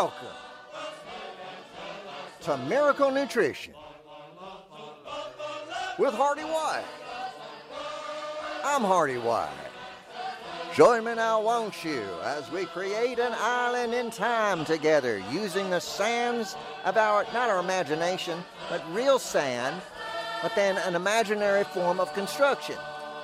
Welcome to Miracle Nutrition with Hardy White. I'm Hardy White. Join me now, won't you, as we create an island in time together using the sands of not our imagination, but real sand, but then an imaginary form of construction.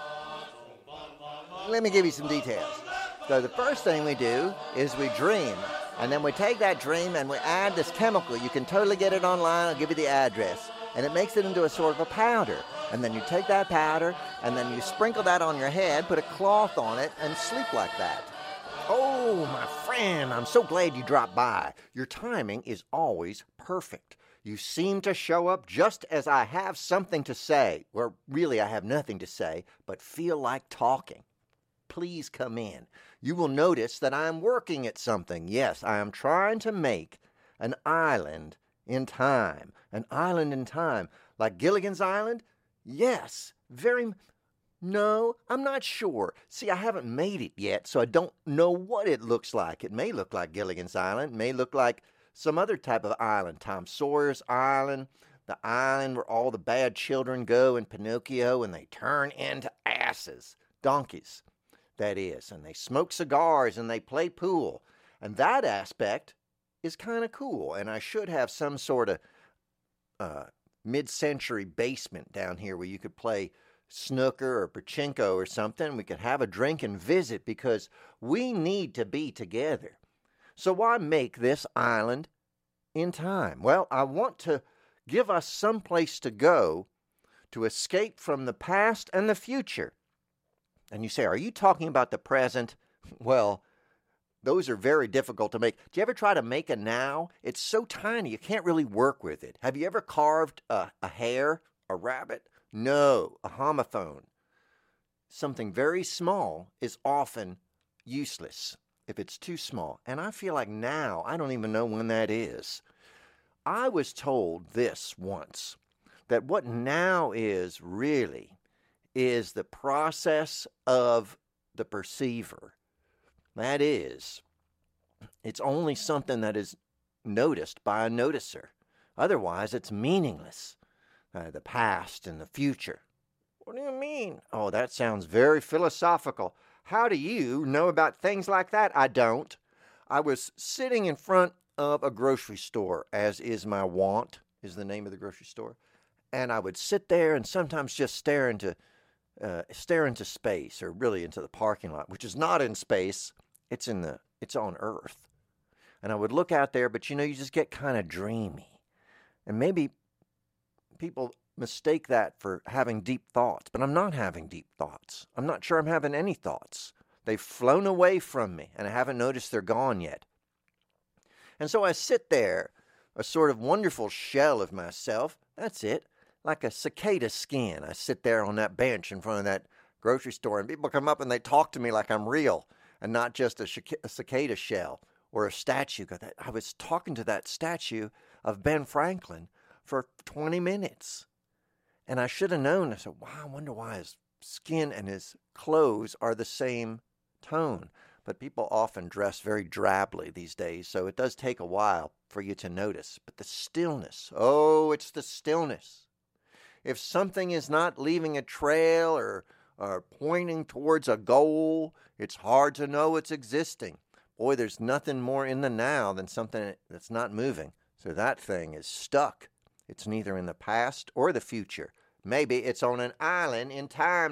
Let me give you some details. So the first thing we do is we dream, and then we take that dream and we add this chemical. You can totally get it online. I'll give you the address. And it makes it into a sort of a powder. And then you take that powder, and then you sprinkle that on your head, put a cloth on it, and sleep like that. Oh, my friend, I'm so glad you dropped by. Your timing is always perfect. You seem to show up just as I have something to say. Or really, I have nothing to say, but feel like talking. Please come in. You will notice that I am working at something. Yes, I am trying to make an island in time. An island in time. Like Gilligan's Island? Yes, no, I'm not sure. See, I haven't made it yet, so I don't know what it looks like. It may look like Gilligan's Island. It may look like some other type of island. Tom Sawyer's Island, the island where all the bad children go in Pinocchio and they turn into asses, donkeys, that is. And they smoke cigars and they play pool. And that aspect is kind of cool. And I should have some sort of mid-century basement down here where you could play snooker or pachinko or something. We could have a drink and visit because we need to be together. So why make this island in time? Well, I want to give us some place to go to escape from the past and the future. And you say, are you talking about the present? Well, those are very difficult to make. Do you ever try to make a now? It's so tiny, you can't really work with it. Have you ever carved a hare, a rabbit? No, a homophone. Something very small is often useless if it's too small. And I feel like now, I don't even know when that is. I was told this once, that what now is really is the process of the perceiver. That is, it's only something that is noticed by a noticer. Otherwise, it's meaningless. The past and the future. What do you mean? Oh, that sounds very philosophical. How do you know about things like that? I don't. I was sitting in front of a grocery store, as is my wont, is the name of the grocery store. And I would sit there and sometimes just stare into space, or really into the parking lot, which is not in space. It's on Earth. And I would look out there, but you just get kind of dreamy. And maybe people mistake that for having deep thoughts, but I'm not having deep thoughts. I'm not sure I'm having any thoughts. They've flown away from me, and I haven't noticed they're gone yet. And so I sit there, a sort of wonderful shell of myself. That's it. Like a cicada skin. I sit there on that bench in front of that grocery store, and people come up and they talk to me like I'm real and not just a cicada shell or a statue. I was talking to that statue of Ben Franklin for 20 minutes. And I should have known. I said, wow, I wonder why his skin and his clothes are the same tone. But people often dress very drably these days, so it does take a while for you to notice. But the stillness, it's the stillness. If something is not leaving a trail or pointing towards a goal, it's hard to know it's existing. Boy, there's nothing more in the now than something that's not moving. So that thing is stuck. It's neither in the past or the future. Maybe it's on an island in time.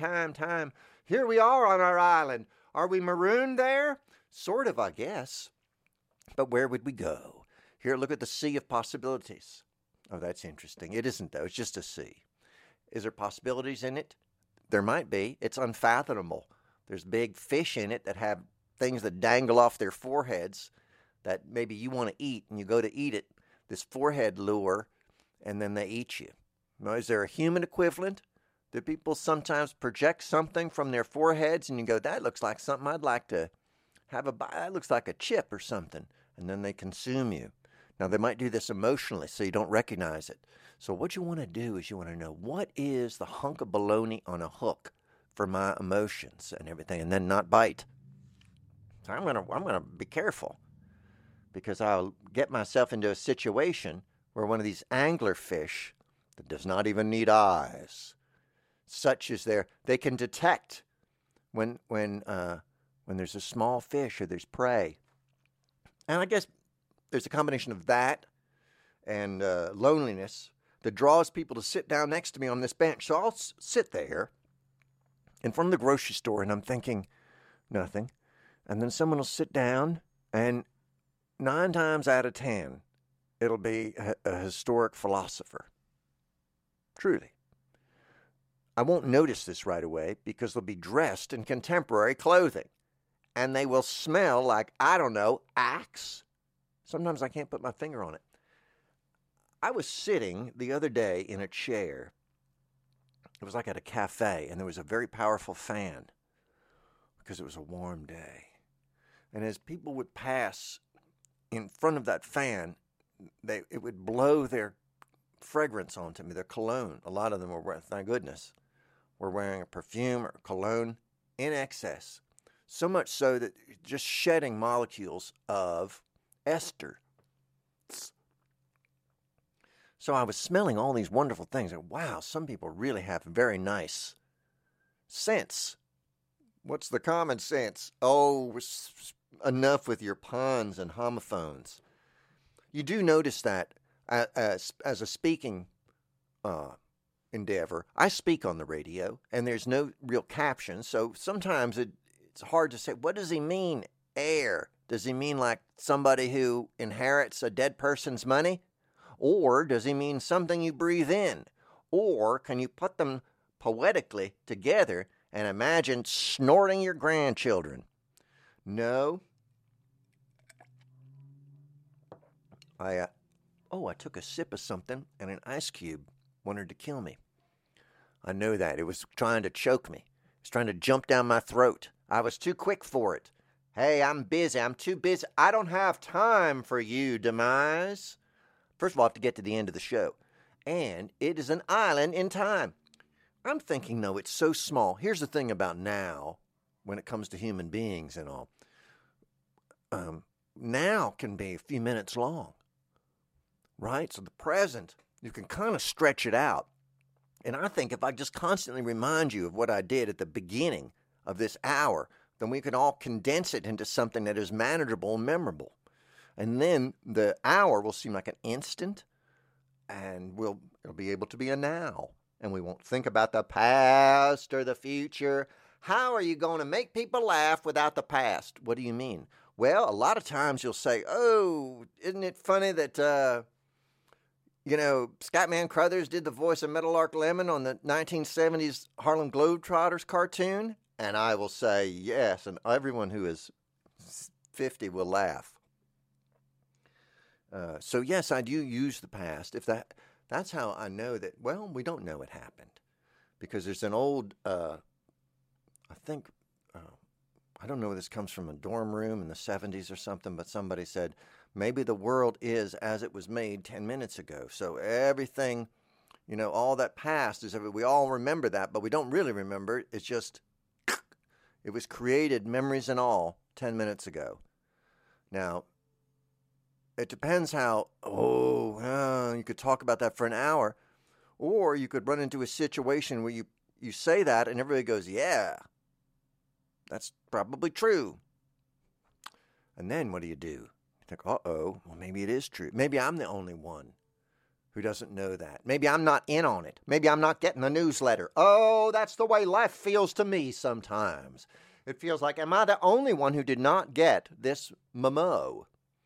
Here we are on our island. Are we marooned there? Sort of, I guess. But where would we go? Here, look at the sea of possibilities. Oh, that's interesting. It isn't, though. It's just a sea. Is there possibilities in it? There might be. It's unfathomable. There's big fish in it that have things that dangle off their foreheads that maybe you want to eat, and you go to eat it, this forehead lure, and then they eat you. Now, is there a human equivalent? Do people sometimes project something from their foreheads, and you go, that looks like something I'd like to have that looks like a chip or something, and then they consume you. Now, they might do this emotionally, so you don't recognize it. So what you want to do is you want to know, what is the hunk of bologna on a hook for my emotions and everything, and then not bite. So I'm gonna be careful. because I'll get myself into a situation where one of these anglerfish that does not even need eyes, such as they can detect when there's a small fish or there's prey. And I guess there's a combination of that and loneliness that draws people to sit down next to me on this bench. So I'll sit there in front of the grocery store and I'm thinking nothing. And then someone will sit down, and 9 times out of 10, it'll be a historic philosopher. Truly. I won't notice this right away because they'll be dressed in contemporary clothing. And they will smell like, I don't know, Axe. Sometimes I can't put my finger on it. I was sitting the other day in a chair. It was like at a cafe, and there was a very powerful fan because it was a warm day. And as people would pass in front of that fan, it would blow their fragrance onto me, their cologne. A lot of them were, thank goodness, were wearing a perfume or cologne in excess. So much so that just shedding molecules of ester. So I was smelling all these wonderful things. And wow, some people really have very nice scents. What's the common sense? Oh, enough with your puns and homophones. You do notice that as a speaking endeavor, I speak on the radio, and there's no real caption, so sometimes it's hard to say, what does he mean, heir? Does he mean like somebody who inherits a dead person's money? Or does he mean something you breathe in? Or can you put them poetically together and imagine snorting your grandchildren? No. I took a sip of something and an ice cube wanted to kill me. I know that. It was trying to choke me. It was trying to jump down my throat. I was too quick for it. Hey, I'm busy. I'm too busy. I don't have time for you, Demise. First of all, I have to get to the end of the show. And it is an island in time. I'm thinking, no, it's so small. Here's the thing about now, when it comes to human beings and all. Now can be a few minutes long. Right? So the present, you can kind of stretch it out. And I think if I just constantly remind you of what I did at the beginning of this hour, then we can all condense it into something that is manageable and memorable. And then the hour will seem like an instant, and it'll be able to be a now. And we won't think about the past or the future. How are you going to make people laugh without the past? What do you mean? Well, a lot of times you'll say, oh, isn't it funny that, Scatman Crothers did the voice of Meadowlark Lemon on the 1970s Harlem Globetrotters cartoon? And I will say yes, and everyone who is 50 will laugh. So yes, I do use the past. If that's how I know that, well, we don't know it happened. Because there's an old, I don't know where this comes from, a dorm room in the 70s or something, but somebody said, maybe the world is as it was made 10 minutes ago. So everything, all that past is, we all remember that, but we don't really remember it. It's just, it was created, memories and all, 10 minutes ago. Now, it depends how, you could talk about that for an hour, or you could run into a situation where you say that and everybody goes, yeah, that's probably true. And then what do? You think, well, maybe it is true. Maybe I'm the only one who doesn't know that. Maybe I'm not in on it. Maybe I'm not getting the newsletter. Oh, that's the way life feels to me sometimes. It feels like, am I the only one who did not get this memo?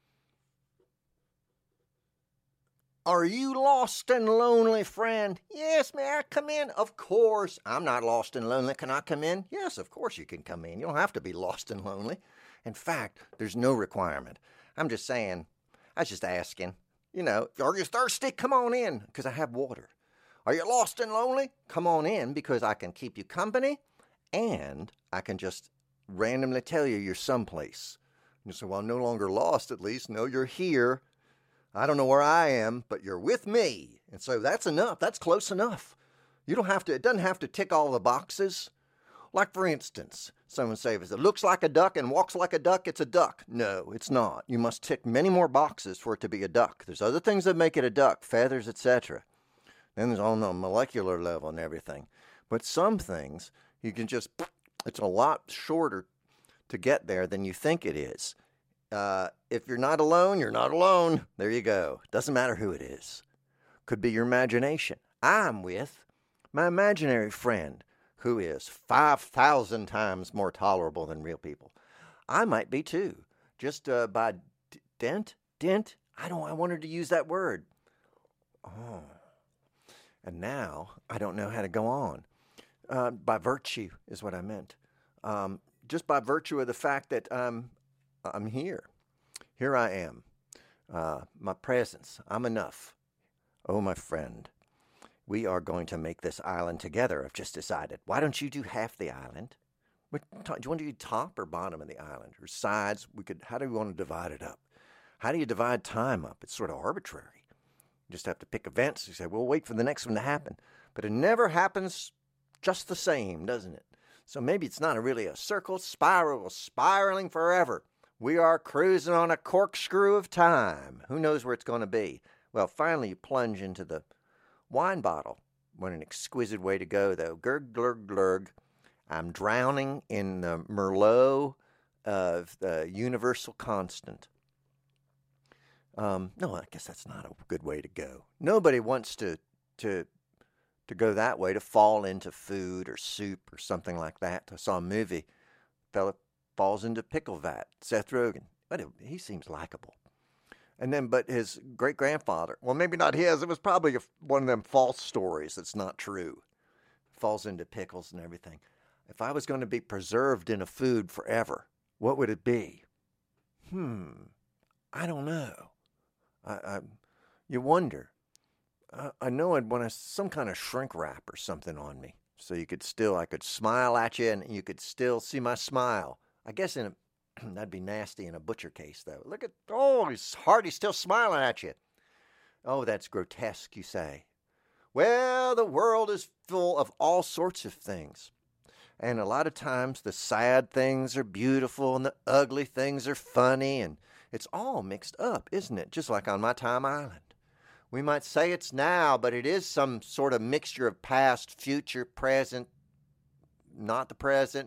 Are you lost and lonely, friend? Yes, may I come in? Of course. I'm not lost and lonely. Can I come in? Yes, of course you can come in. You don't have to be lost and lonely. In fact, there's no requirement. I'm just saying, I was just asking. Are you thirsty? Come on in, because I have water. Are you lost and lonely? Come on in, because I can keep you company, and I can just randomly tell you're someplace. You say, well, I'm no longer lost, at least. No, you're here. I don't know where I am, but you're with me. And so that's enough. That's close enough. It doesn't have to tick all the boxes. Like, for instance, someone says, if it looks like a duck and walks like a duck, it's a duck. No, it's not. You must tick many more boxes for it to be a duck. There's other things that make it a duck, feathers, etc. Then there's on the molecular level and everything. But some things, you can just, it's a lot shorter to get there than you think it is. If you're not alone, you're not alone. There you go. Doesn't matter who it is. Could be your imagination. I'm with my imaginary friend, who is 5,000 times more tolerable than real people. I might be too, just by dint. I wanted to use that word. Oh, and now I don't know how to go on. By virtue is what I meant. Just by virtue of the fact that I'm here. Here I am. My presence. I'm enough. Oh, my friend. We are going to make this island together, I've just decided. Why don't you do half the island? Do you want to do top or bottom of the island? Or sides? How do we want to divide it up? How do you divide time up? It's sort of arbitrary. You just have to pick events. You say, we'll wait for the next one to happen. But it never happens just the same, doesn't it? So maybe it's not really a circle, spiraling forever. We are cruising on a corkscrew of time. Who knows where it's going to be? Well, finally you plunge into the wine bottle. What an exquisite way to go, though. Gurg, glurg, glurg. I'm drowning in the Merlot of the universal constant. No, I guess that's not a good way to go. Nobody wants to go that way, to fall into food or soup or something like that. I saw a movie, fella falls into pickle vat, Seth Rogen. But he seems likable. And then, but his great-grandfather, well, maybe not his, it was probably one of them false stories that's not true. Falls into pickles and everything. If I was going to be preserved in a food forever, what would it be? I don't know. You wonder. I know I'd want some kind of shrink wrap or something on me, so I could smile at you and you could still see my smile. I guess that'd be nasty in a butcher case, though. Look at, he's still smiling at you. Oh, that's grotesque, you say. Well, the world is full of all sorts of things. And a lot of times the sad things are beautiful and the ugly things are funny, and it's all mixed up, isn't it? Just like on My Time Island. We might say it's now, but it is some sort of mixture of past, future, present, not the present.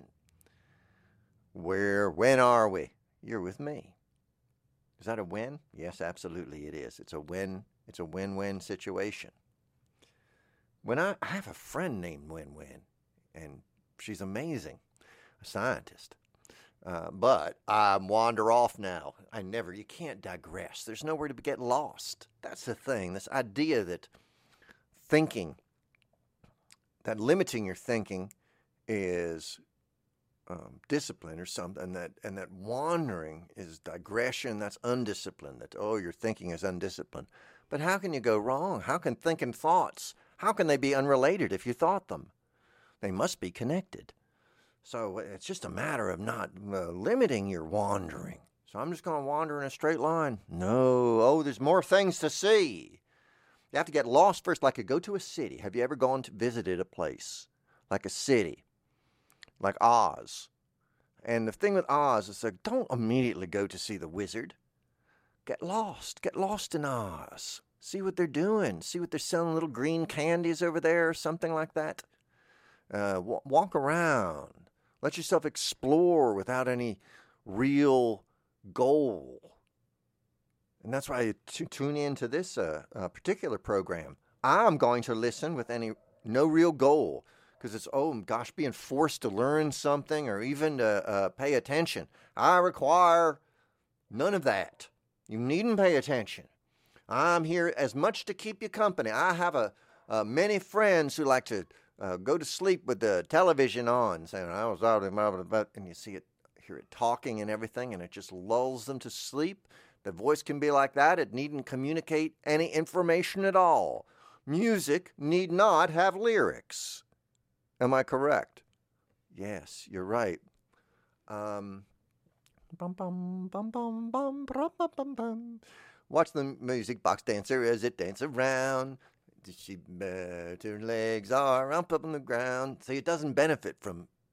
When are we? You're with me. Is that a win? Yes, absolutely it is. It's a win. It's a win-win situation. When I have a friend named Win-Win, and she's amazing, a scientist. But I wander off now. You can't digress. There's nowhere to get lost. That's the thing. This idea that limiting your thinking is discipline or something, and that wandering is digression. That's undisciplined. Your thinking is undisciplined. But how can you go wrong? How can thinking thoughts, how can they be unrelated if you thought them? They must be connected. So it's just a matter of not limiting your wandering. So I'm just going to wander in a straight line. No. There's more things to see. You have to get lost first, like you go to a city. Have you ever gone to visited a place like a city, like Oz? And the thing with Oz is don't immediately go to see the wizard. Get lost. Get lost in Oz. See what they're doing. See what they're selling, little green candies over there or something like that. Walk around. Let yourself explore without any real goal. And that's why you tune into this particular program. I'm going to listen with no real goal, because it's, being forced to learn something or even to pay attention. I require none of that. You needn't pay attention. I'm here as much to keep you company. I have many friends who like to go to sleep with the television on, saying, I was out about, and you hear it talking and everything, and it just lulls them to sleep. The voice can be like that. It needn't communicate any information at all. Music need not have lyrics. Am I correct? Yes, you're right. Bum, bum, bum, bum, bum, bum, bum, bum. Watch the music box dancer as it dances around. Her legs are up on the ground. So it doesn't benefit from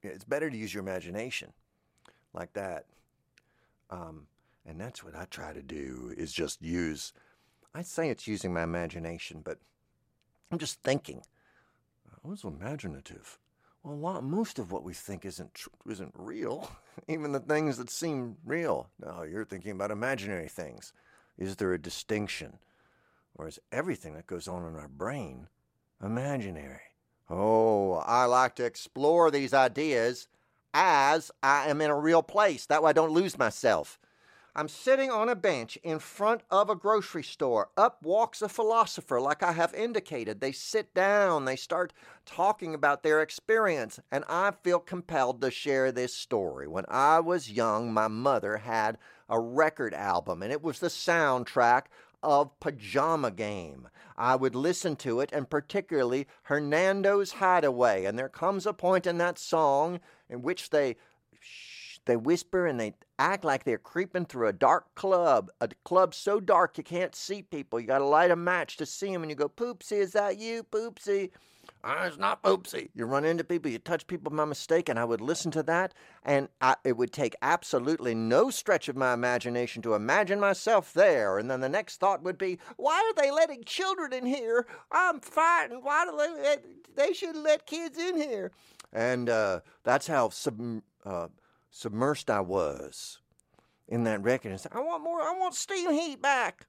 it's better to use your imagination like that. And that's what I try to do, is just use, I say it's using my imagination, but I'm just thinking. What's imaginative? Well, most of what we think isn't real. Even the things that seem real. No, you're thinking about imaginary things. Is there a distinction? Or is everything that goes on in our brain imaginary? Oh, I like to explore these ideas as I am in a real place. That way I don't lose myself. I'm sitting on a bench in front of a grocery store. Up walks a philosopher, like I have indicated. They sit down, they start talking about their experience, and I feel compelled to share this story. When I was young, my mother had a record album, and it was the soundtrack of Pajama Game. I would listen to it, and particularly Hernando's Hideaway, and there comes a point in that song in which they whisper and they act like they're creeping through a dark club, a club so dark you can't see people. You got to light a match to see them, and you go, "Poopsie, is that you, Poopsie?" It's not Poopsie. You run into people, you touch people by mistake, and I would listen to that, and it would take absolutely no stretch of my imagination to imagine myself there, and then the next thought would be, why are they letting children in here? I'm fighting. Why do they should let kids in here? And that's how submersed I was in that record, and said, I want more. I want Steam Heat back.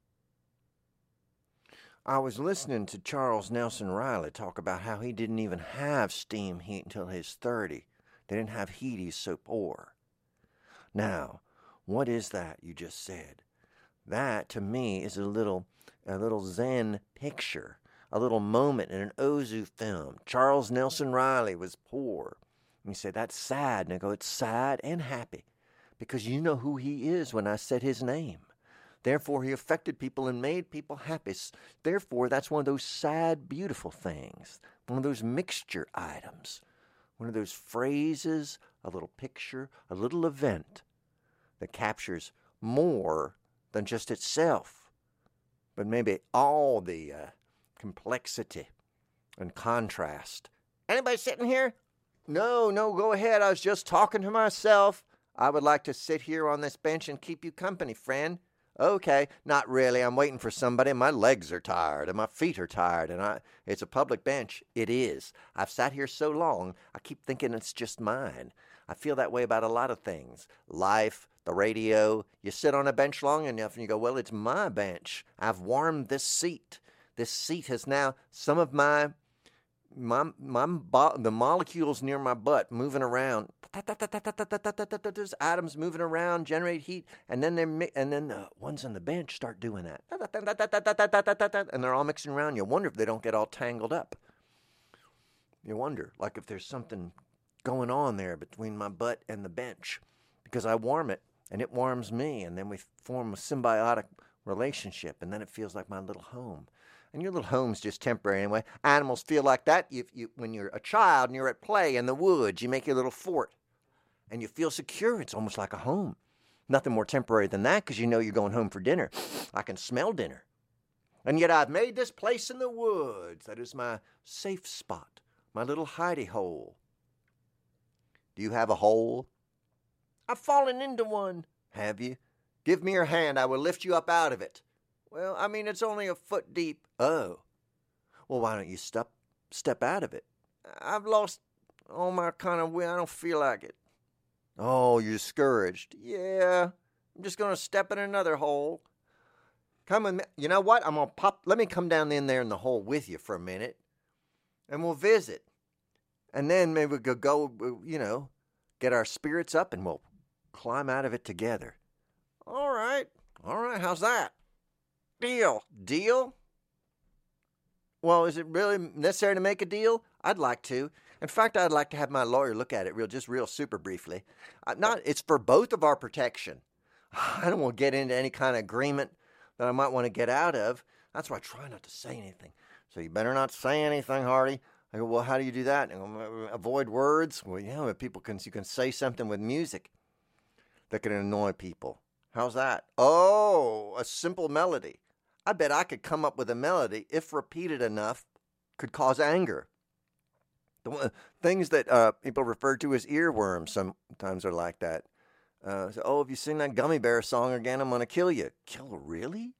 I was listening to Charles Nelson Riley talk about how he didn't even have steam heat until his 30. They didn't have heat, he's so poor. Now, what is that you just said? That, to me, is a little Zen picture, a little moment in an Ozu film. Charles Nelson Riley was poor. And you say, that's sad. And I go, it's sad and happy, because you know who he is when I said his name. Therefore, he affected people and made people happy. Therefore, that's one of those sad, beautiful things, one of those mixture items, one of those phrases, a little picture, a little event that captures more than just itself, but maybe all the complexity and contrast. Anybody sitting here? No, go ahead. I was just talking to myself. I would like to sit here on this bench and keep you company, friend. Okay, not really. I'm waiting for somebody. My legs are tired and my feet are tired, and it's a public bench. It is. I've sat here so long, I keep thinking it's just mine. I feel that way about a lot of things. Life, the radio. You sit on a bench long enough and you go, well, it's my bench. I've warmed this seat. This seat has now some of the molecules near my butt moving around. There's atoms moving around, generate heat, and then the ones on the bench start doing that, and they're all mixing around. You wonder if they don't get all tangled up. You wonder, like, if there's something going on there between my butt and the bench, because I warm it and it warms me, and then we form a symbiotic relationship, and then it feels like my little home. And your little home's just temporary anyway. Animals feel like that. When you're a child and you're at play in the woods, you make your little fort. And you feel secure. It's almost like a home. Nothing more temporary than that, because you know you're going home for dinner. I can smell dinner. And yet I've made this place in the woods. That is my safe spot, my little hidey hole. Do you have a hole? I've fallen into one. Have you? Give me your hand. I will lift you up out of it. Well, I mean, it's only a foot deep. Oh. Well, why don't you step out of it? I've lost all my kind of will. I don't feel like it. Oh, you're discouraged. Yeah. I'm just going to step in another hole. Come with me. You know what? Let me come down in there in the hole with you for a minute, and we'll visit. And then maybe we could go, get our spirits up, and we'll climb out of it together. All right. How's that? Deal? Well, is it really necessary to make a deal? I'd like to. In fact, I'd like to have my lawyer look at it real super briefly. It's for both of our protection. I don't want to get into any kind of agreement that I might want to get out of. That's why I try not to say anything. So you better not say anything, Hardy. I go, well, how do you do that? Avoid words? Well, you can say something with music that can annoy people. How's that? Oh, a simple melody. I bet I could come up with a melody, if repeated enough, could cause anger. Things that people refer to as earworms sometimes are like that. So, oh, if you sing that gummy bear song again, I'm going to kill you. Kill, really?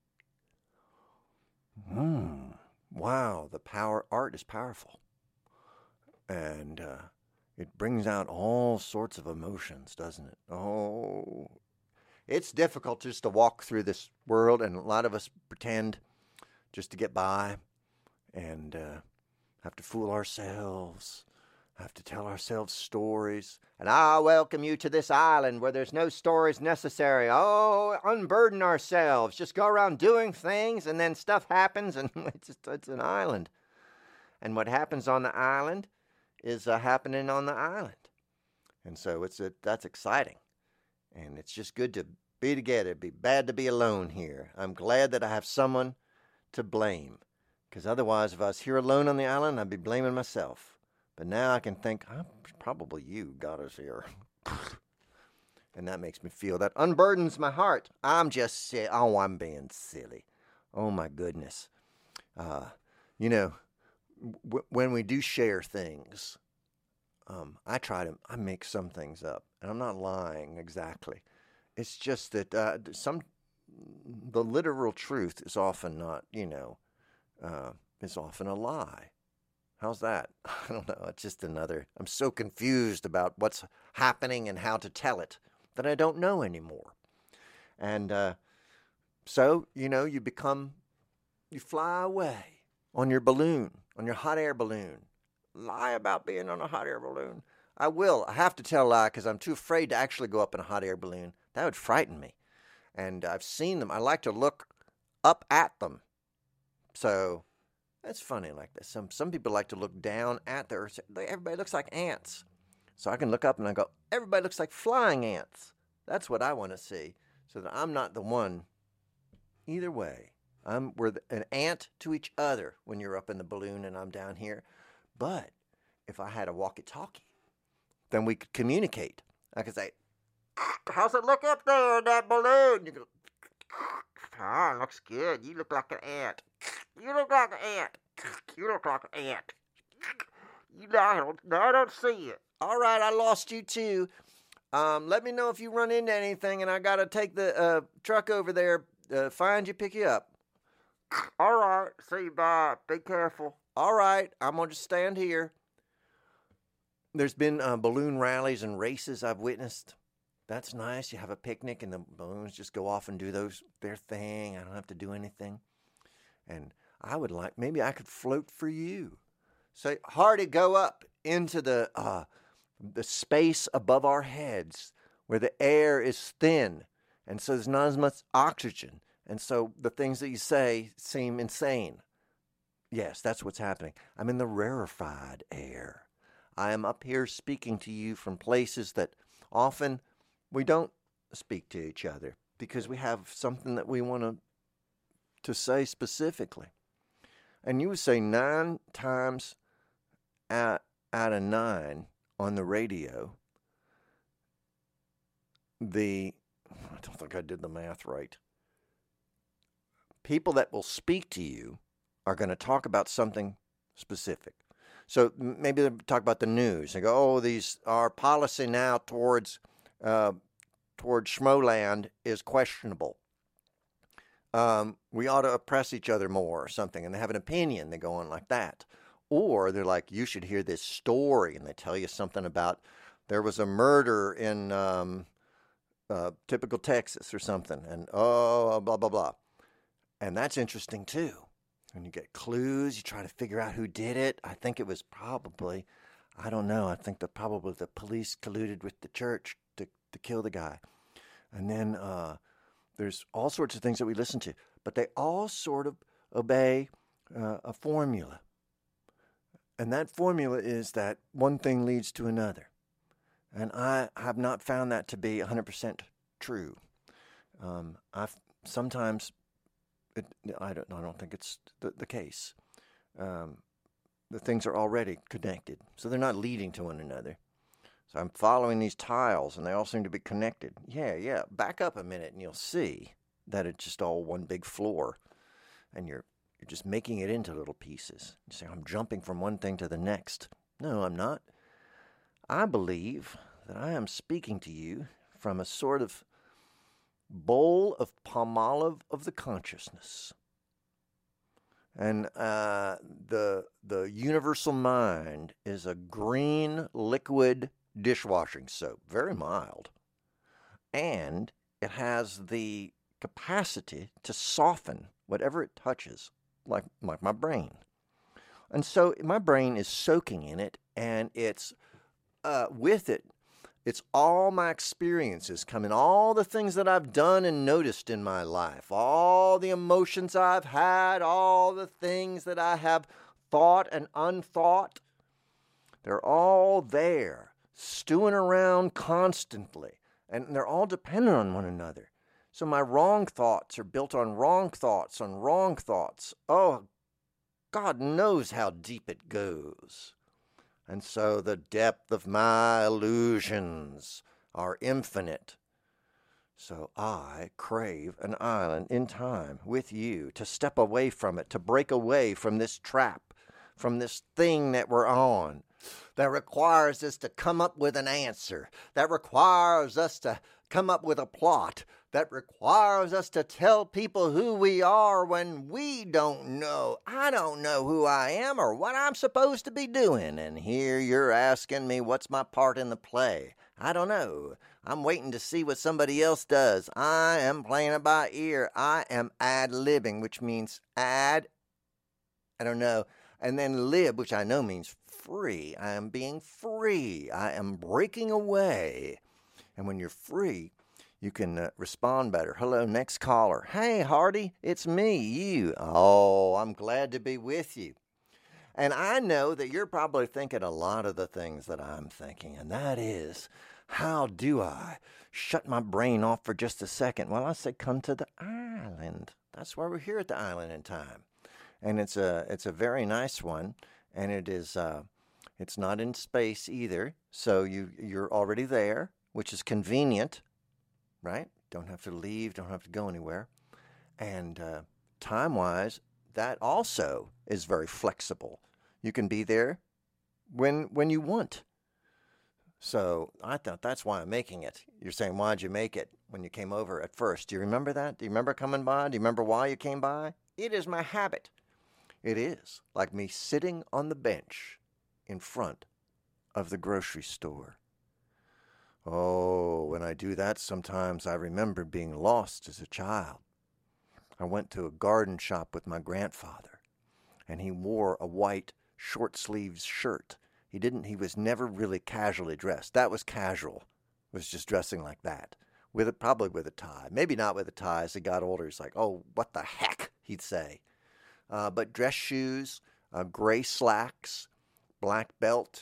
Wow, art is powerful. And it brings out all sorts of emotions, doesn't it? Oh, it's difficult just to walk through this world, and a lot of us pretend just to get by and have to fool ourselves, have to tell ourselves stories. And I welcome you to this island where there's no stories necessary. Oh, unburden ourselves. Just go around doing things, and then stuff happens, and it's an island. And what happens on the island is happening on the island. And so that's exciting. And it's just good to be together. It'd be bad to be alone here. I'm glad that I have someone to blame. Because otherwise, if I was here alone on the island, I'd be blaming myself. But now I can think, probably you got us here. And that makes me feel, that unburdens my heart. I'm being silly. Oh, my goodness. When we do share things, I make some things up. And I'm not lying exactly. It's just that the literal truth is often not, is often a lie. How's that? I don't know. It's just I'm so confused about what's happening and how to tell it that I don't know anymore. And so, you fly away on your balloon, on your hot air balloon. Lie about being on a hot air balloon. I will. I have to tell a lie because I'm too afraid to actually go up in a hot air balloon. That would frighten me. And I've seen them. I like to look up at them. So that's funny like this. Some people like to look down at the earth. Everybody looks like ants. So I can look up and I go, everybody looks like flying ants. That's what I want to see. So that I'm not the one. Either way, we're an ant to each other when you're up in the balloon and I'm down here. But if I had a walkie-talkie, then we could communicate. I could say, how's it look up there in that balloon? You go, it looks good. You look like an ant. You look like an ant. You look like an ant. I don't see you. All right, I lost you too. Let me know if you run into anything, and I got to take the truck over there, find you, pick you up. All right, see you, bye. Be careful. All right, I'm going to just stand here. There's been balloon rallies and races I've witnessed. That's nice. You have a picnic and the balloons just go off and do their thing. I don't have to do anything. And I would maybe I could float for you. Say, Hardy, go up into the space above our heads where the air is thin. And so there's not as much oxygen. And so the things that you say seem insane. Yes, that's what's happening. I'm in the rarefied air. I am up here speaking to you from places that often we don't speak to each other because we have something that we want to say specifically. And you would say 9 times out of 9 on the radio, I don't think I did the math right. People that will speak to you are going to talk about something specific. So maybe they'll talk about the news. They go, our policy now towards Schmoland is questionable. We ought to oppress each other more or something. And they have an opinion. They go on like that. Or they're like, you should hear this story. And they tell you something about there was a murder in typical Texas or something. And blah, blah, blah. And that's interesting too. When you get clues, you try to figure out who did it. I think it was probably, I don't know, I think probably the police colluded with the church to kill the guy. And then there's all sorts of things that we listen to. But they all sort of obey a formula. And that formula is that one thing leads to another. And I have not found that to be 100% true. Sometimes... I don't think it's the case. The things are already connected, so they're not leading to one another. So I'm following these tiles, and they all seem to be connected. Yeah. Back up a minute, and you'll see that it's just all one big floor, and you're just making it into little pieces. You say, I'm jumping from one thing to the next. No, I'm not. I believe that I am speaking to you from a sort of bowl of palmolive of the consciousness. And the universal mind is a green liquid dishwashing soap, very mild. And it has the capacity to soften whatever it touches, like my brain. And so my brain is soaking in it, and it's with it, it's all my experiences coming, all the things that I've done and noticed in my life, all the emotions I've had, all the things that I have thought and unthought. They're all there, stewing around constantly, and they're all dependent on one another. So my wrong thoughts are built on wrong thoughts on wrong thoughts. Oh, God knows how deep it goes. And so the depth of my illusions are infinite. So I crave an island in time with you, to step away from it, to break away from this trap, from this thing that we're on, that requires us to come up with an answer, that requires us to come up with a plot, that requires us to tell people who we are when we don't know. I don't know who I am or what I'm supposed to be doing. And here you're asking me what's my part in the play. I don't know. I'm waiting to see what somebody else does. I am playing it by ear. I am ad-libbing, which means I don't know, and then lib, which I know means free. I am being free. I am breaking away. And when you're free, you can respond better. Hello, next caller. Hey, Hardy, it's me, you. Oh, I'm glad to be with you. And I know that you're probably thinking a lot of the things that I'm thinking, and that is, how do I shut my brain off for just a second? Well, I say come to the island. That's why we're here at the island in time. And it's a very nice one, and it is it's not in space either, so you're already there, which is convenient. Right? Don't have to leave, don't have to go anywhere. And time-wise, that also is very flexible. You can be there when you want. So I thought that's why I'm making it. You're saying, why'd you make it when you came over at first? Do you remember that? Do you remember coming by? Do you remember why you came by? It is my habit. It is like me sitting on the bench in front of the grocery store. Oh, when I do that, sometimes I remember being lost as a child. I went to a garden shop with my grandfather, and he wore a white short-sleeved shirt. He was never really casually dressed. That was casual, was just dressing like that, probably with a tie. Maybe not with a tie. As he got older, he's like, oh, what the heck, he'd say. But dress shoes, gray slacks, black belt,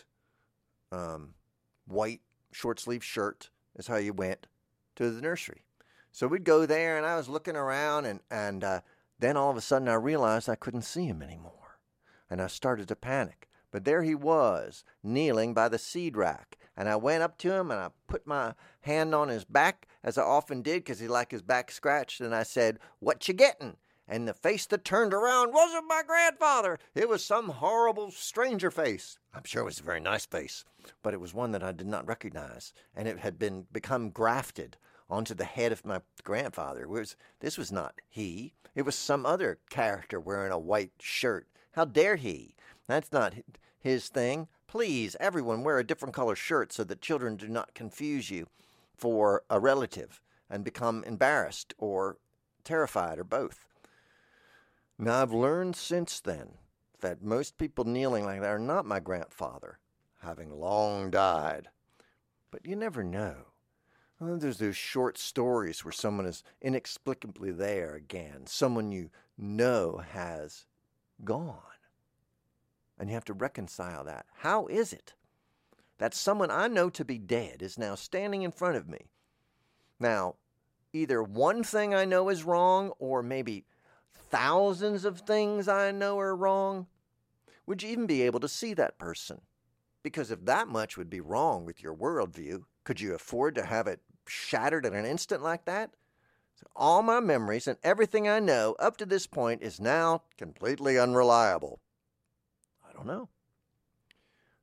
white short-sleeve shirt is how you went to the nursery. So we'd go there, and I was looking around, and then all of a sudden I realized I couldn't see him anymore, and I started to panic. But there he was, kneeling by the seed rack, and I went up to him, and I put my hand on his back, as I often did, because he liked his back scratched, and I said, "What you getting?" And the face that turned around wasn't my grandfather. It was some horrible stranger face. I'm sure it was a very nice face, but it was one that I did not recognize, and it had become grafted onto the head of my grandfather. This was not he. It was some other character wearing a white shirt. How dare he? That's not his thing. Please, everyone, wear a different color shirt so that children do not confuse you for a relative and become embarrassed or terrified or both. Now, I've learned since then that most people kneeling like that are not my grandfather, having long died. But you never know. Well, there's those short stories where someone is inexplicably there again. Someone you know has gone. And you have to reconcile that. How is it that someone I know to be dead is now standing in front of me? Now, either one thing I know is wrong, or maybe thousands of things I know are wrong. Would you even be able to see that person? Because if that much would be wrong with your worldview, could you afford to have it shattered in an instant like that? So all my memories and everything I know up to this point is now completely unreliable. I don't know.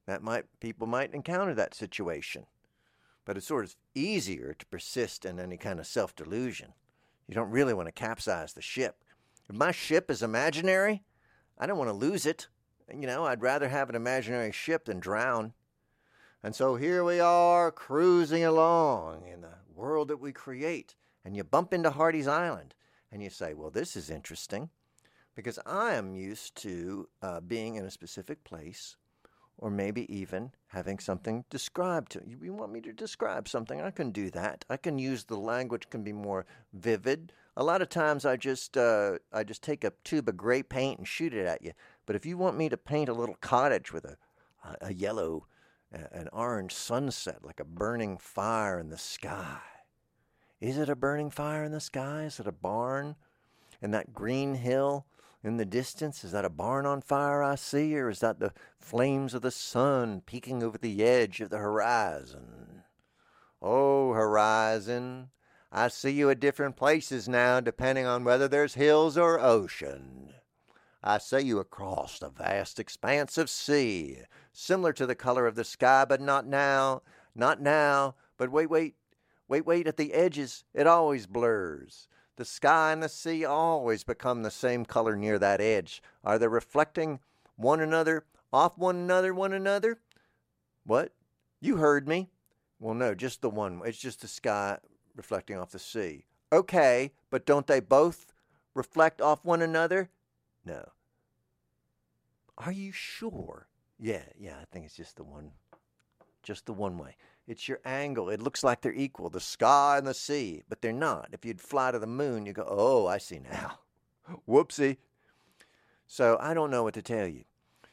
People might encounter that situation. But it's sort of easier to persist in any kind of self-delusion. You don't really want to capsize the ship. If my ship is imaginary, I don't want to lose it. I'd rather have an imaginary ship than drown. And so here we are cruising along in the world that we create. And you bump into Hardy's Island. And you say, well, this is interesting. Because I am used to being in a specific place, or maybe even having something described to you. You want me to describe something? I can do that. I can use the language, can be more vivid. A lot of times I just take a tube of gray paint and shoot it at you. But if you want me to paint a little cottage with a yellow, an orange sunset, like a burning fire in the sky. Is it a burning fire in the sky? Is it a barn? And that green hill in the distance, is that a barn on fire I see, or is that the flames of the sun peeking over the edge of the horizon? Oh, horizon, I see you at different places now, depending on whether there's hills or ocean. I see you across the vast expanse of sea, similar to the color of the sky, but not now, but wait, at the edges, it always blurs. The sky and the sea always become the same color near that edge. Are they reflecting one another, off one another? What? You heard me. Well, no, just the one. It's just the sky reflecting off the sea. Okay, but don't they both reflect off one another? No. Are you sure? Yeah, I think it's just the one way. It's your angle. It looks like they're equal, the sky and the sea, but they're not. If you'd fly to the moon, you go, oh, I see now. Whoopsie. So I don't know what to tell you.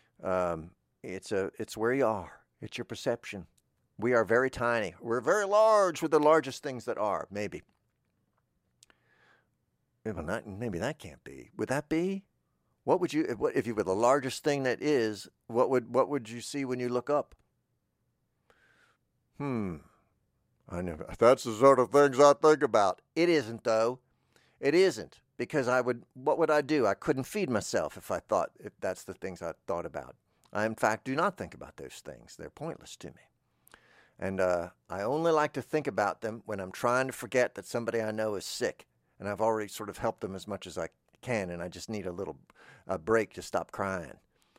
It's where you are. It's your perception. We are very tiny. We're very large with the largest things that are, maybe. Maybe that can't be. Would that be? What would you, if you were the largest thing that is, what would you see when you look up? I know. That's the sort of things I think about. It isn't, though. It isn't. Because what would I do? I couldn't feed myself if that's the things I thought about. I, in fact, do not think about those things. They're pointless to me. And I only like to think about them when I'm trying to forget that somebody I know is sick. And I've already sort of helped them as much as I can, and I just need a break to stop crying.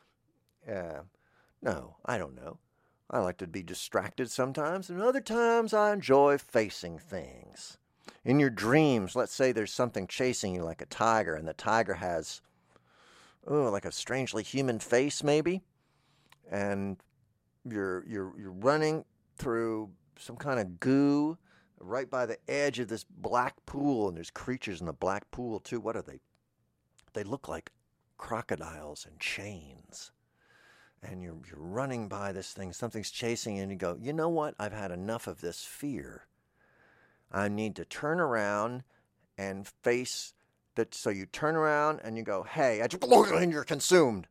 No, I don't know. I like to be distracted sometimes, and other times I enjoy facing things. In your dreams, let's say there's something chasing you like a tiger, and the tiger has, like a strangely human face maybe, and you're running through some kind of goo right by the edge of this black pool, and there's creatures in the black pool too. What are they? They look like crocodiles in chains. And you're running by this thing, something's chasing you, and you go, you know what? I've had enough of this fear. I need to turn around and face that. So you turn around and you go, hey, and you're consumed.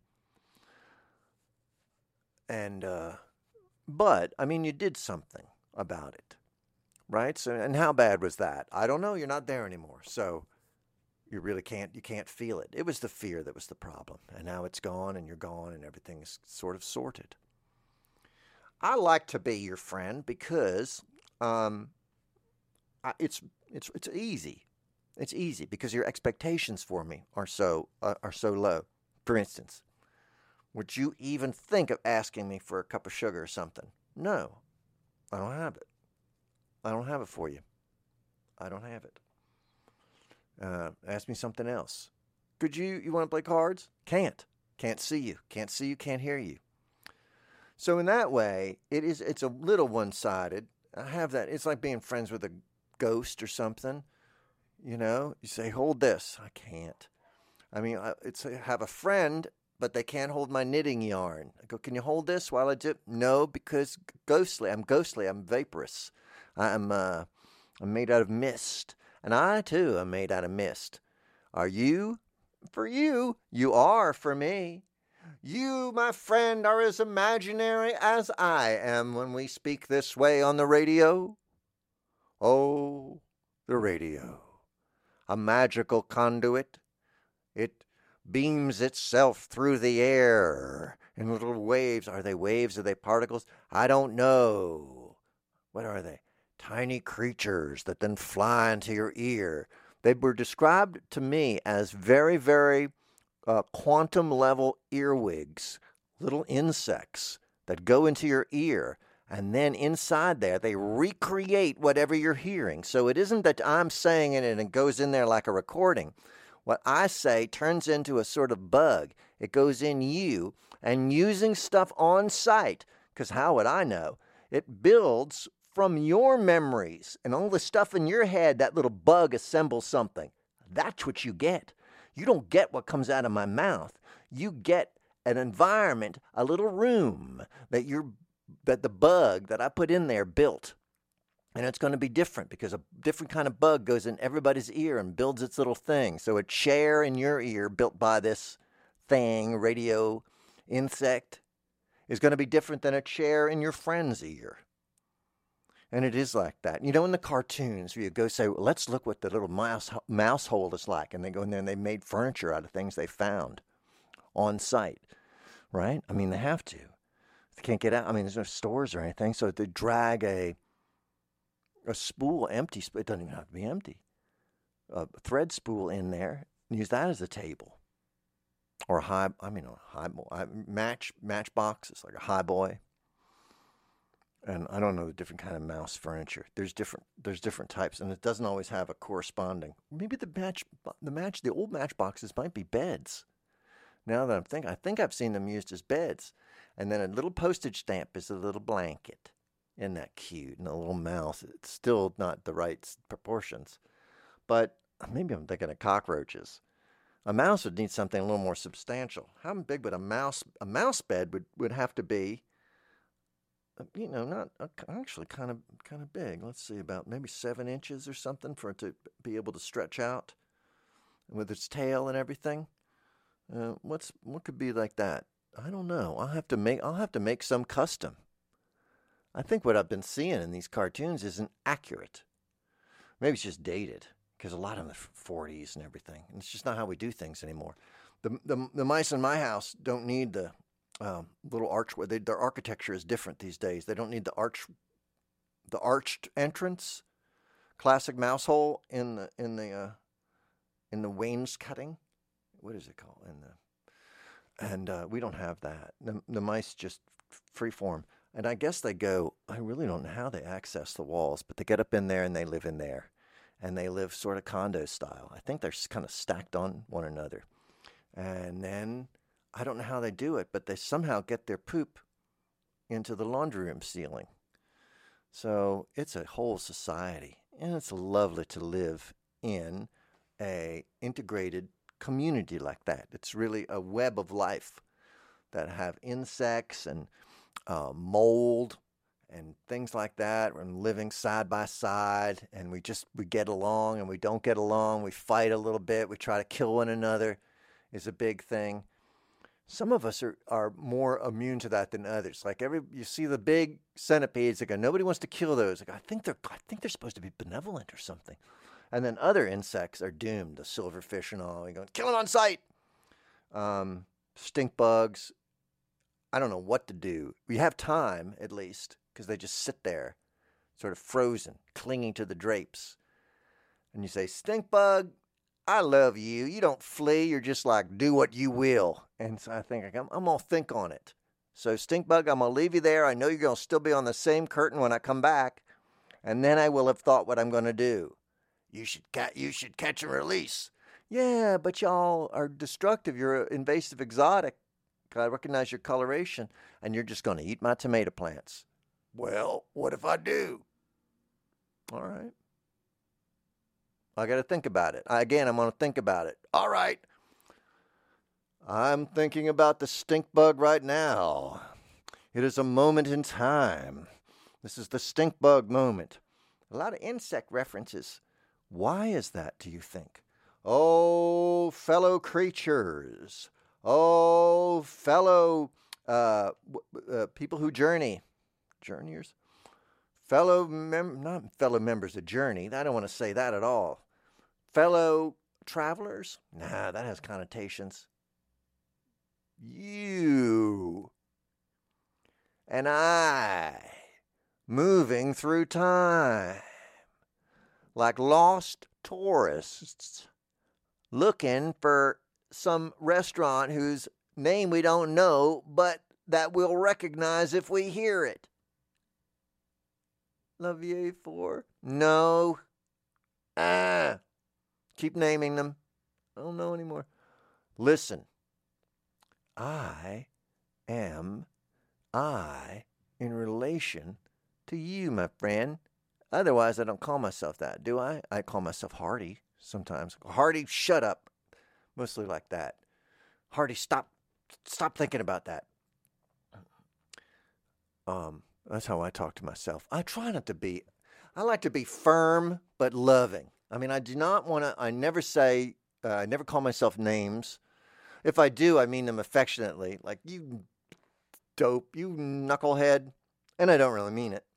And, but, you did something about it, right? So, and how bad was that? I don't know. You're not there anymore. So you really can't feel it. It was the fear that was the problem. And now it's gone and you're gone and everything's sort of sorted. I like to be your friend because it's easy. It's easy because your expectations for me are so low. For instance, would you even think of asking me for a cup of sugar or something? No, I don't have it. I don't have it for you. I don't have it. Ask me something else. Could you want to play cards? Can't see you. Can't hear you. So in that way, it's a little one-sided. I have that. It's like being friends with a ghost or something. You say, hold this. I can't. It's have a friend, but they can't hold my knitting yarn. I go, can you hold this while I do? No, because I'm ghostly. I'm vaporous. I'm made out of mist. And I, too, am made out of mist. Are you? For you, you are for me. You, my friend, are as imaginary as I am when we speak this way on the radio. Oh, the radio. A magical conduit. It beams itself through the air in little waves. Are they waves? Are they particles? I don't know. What are they? Tiny creatures that then fly into your ear. They were described to me as very, very quantum level earwigs, little insects that go into your ear. And then inside there, they recreate whatever you're hearing. So it isn't that I'm saying it and it goes in there like a recording. What I say turns into a sort of bug. It goes in you, and using stuff on site, because how would I know? It builds from your memories and all the stuff in your head. That little bug assembles something. That's what you get. You don't get what comes out of my mouth. You get an environment, a little room that the bug that I put in there built. And it's going to be different because a different kind of bug goes in everybody's ear and builds its little thing. So a chair in your ear built by this thing, radio insect, is going to be different than a chair in your friend's ear. And it is like that. You know, in the cartoons where you go say, well, let's look what the little mouse hole is like. And they go in there and they made furniture out of things they found on site, right? I mean, they have to. They can't get out. I mean, there's no stores or anything. So they drag a spool, empty, it doesn't even have to be empty, a thread spool in there, and use that as a table. Or a match boxes, like a high boy. And I don't know the different kind of mouse furniture. There's different types, and it doesn't always have a corresponding. Maybe the old matchboxes might be beds. Now that I'm thinking, I think I've seen them used as beds. And then a little postage stamp is a little blanket. Isn't that cute? And a little mouse. It's still not the right proportions. But maybe I'm thinking of cockroaches. A mouse would need something a little more substantial. How big would a mouse bed would have to be? You know, not actually kind of big. Let's see, about maybe 7 inches or something for it to be able to stretch out with its tail and everything. What could be like that? I don't know. I'll have to make some custom. I think what I've been seeing in these cartoons isn't accurate. Maybe it's just dated, because a lot of them are 40s and everything. And it's just not how we do things anymore. The mice in my house don't need the little archway. Their architecture is different these days. They don't need the arched entrance, classic mouse hole in the wainscoting. What is it called? We don't have that. The mice just freeform. And I guess they go, I really don't know how they access the walls, but they get up in there and they live in there. And they live sort of condo style. I think they're kind of stacked on one another. And then, I don't know how they do it, but they somehow get their poop into the laundry room ceiling. So it's a whole society. And it's lovely to live in a integrated community like that. It's really a web of life that have insects and mold and things like that, and living side by side, and we get along and we don't get along, we fight a little bit, we try to kill one another is a big thing. Some of us are more immune to that than others. Like you see the big centipedes, like nobody wants to kill those. Like I think they're supposed to be benevolent or something. And then other insects are doomed, the silverfish and all. You go, kill them on sight. Stink bugs. I don't know what to do. We have time, at least, because they just sit there, sort of frozen, clinging to the drapes. And you say, stink bug, I love you. You don't flee. You're just like, do what you will. And so I think, I'm going to think on it. So stink bug, I'm going to leave you there. I know you're going to still be on the same curtain when I come back. And then I will have thought what I'm going to do. You should catch and release. Yeah, but y'all are destructive. You're invasive exotic. I recognize your coloration, and you're just going to eat my tomato plants. Well, what if I do? All right. I got to think about it. I'm going to think about it. All right. I'm thinking about the stink bug right now. It is a moment in time. This is the stink bug moment. A lot of insect references. Why is that, do you think? Oh, fellow creatures. Oh, fellow people who journey. Journeyers? Not fellow members of Journey. I don't want to say that at all. Fellow travelers? Nah, that has connotations. you, and I, moving through time like lost tourists looking for some restaurant whose name we don't know, but that we'll recognize if we hear it. La Vieille Four? No. Keep naming them. I don't know anymore. Listen. I am I in relation to you, my friend. Otherwise, I don't call myself that, do I? I call myself Hardy sometimes. Hardy, shut up. Mostly like that. Hardy, stop thinking about that. That's how I talk to myself. I try not to be. I like to be firm but loving. I mean, I do not want to. I never say. I never call myself names. If I do, I mean them affectionately, like you dope, you knucklehead, and I don't really mean it.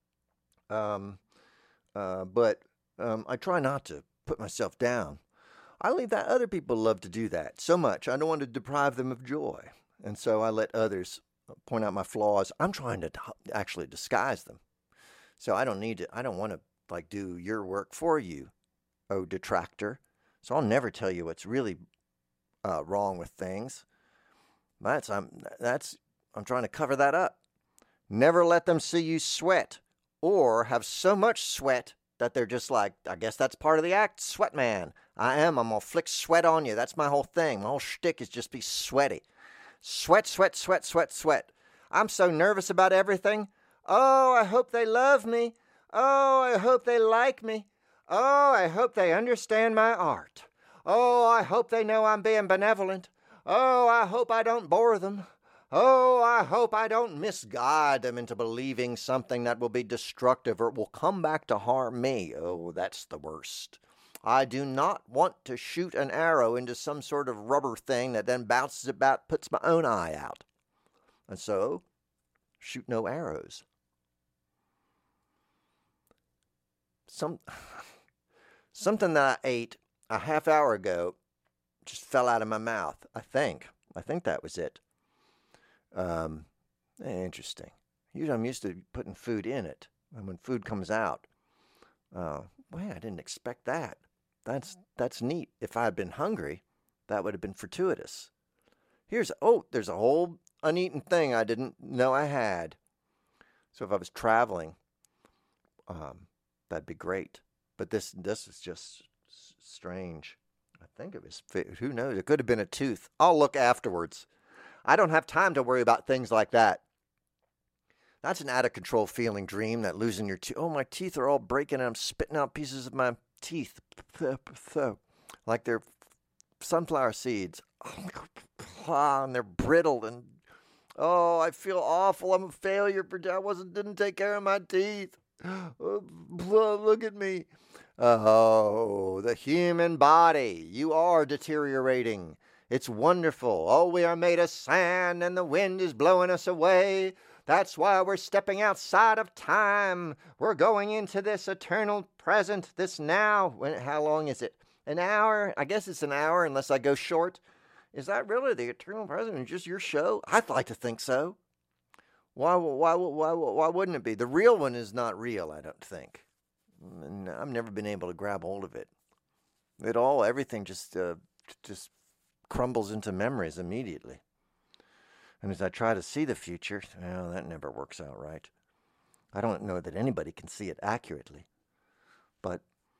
But I try not to put myself down. I leave that other people love to do that so much. I don't want to deprive them of joy, and so I let others point out my flaws. I'm trying to actually disguise them, so I don't need to. I don't want to like do your work for you, oh detractor. So I'll never tell you what's really wrong with things. I'm trying to cover that up. Never let them see you sweat or have so much sweat that they're just like, I guess that's part of the act, sweat man. I'm going to flick sweat on you. That's my whole thing. My whole shtick is just be sweaty. Sweat, sweat, sweat, sweat, sweat. I'm so nervous about everything. Oh, I hope they love me. Oh, I hope they like me. Oh, I hope they understand my art. Oh, I hope they know I'm being benevolent. Oh, I hope I don't bore them. Oh, I hope I don't misguide them into believing something that will be destructive or will come back to harm me. Oh, that's the worst. I do not want to shoot an arrow into some sort of rubber thing that then bounces about, puts my own eye out. And so, shoot no arrows. Something that I ate a half hour ago just fell out of my mouth. I think that was it. Interesting. Usually I'm used to putting food in it, and when food comes out, I didn't expect that. That's neat. If I had been hungry, that would have been fortuitous. There's a whole uneaten thing I didn't know I had. So if I was traveling, that'd be great. But this is just strange. I think it was food. Who knows? It could have been a tooth. I'll look afterwards. I don't have time to worry about things like that. That's an out-of-control feeling dream, that losing your teeth. Oh, my teeth are all breaking and I'm spitting out pieces of my teeth. Like they're sunflower seeds. And they're brittle and, oh, I feel awful. I'm a failure. Didn't take care of my teeth. Look at me. Oh, the human body. You are deteriorating. It's wonderful. Oh, we are made of sand and the wind is blowing us away. That's why we're stepping outside of time. We're going into this eternal present, this now. How long is it? An hour? I guess it's an hour unless I go short. Is that really the eternal present? Just your show? I'd like to think so. Why wouldn't it be? The real one is not real, I don't think. And I've never been able to grab hold of it. Everything just crumbles into memories immediately. And as I try to see the future, well, that never works out right. I don't know that anybody can see it accurately. But